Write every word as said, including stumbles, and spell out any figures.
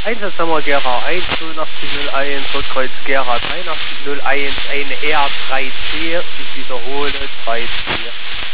Einsatzhammer Gera einundachtzig null eins, Rotkreuz Gera dreiundachtzig null eins, eine R drei C, ich wiederhole drei C.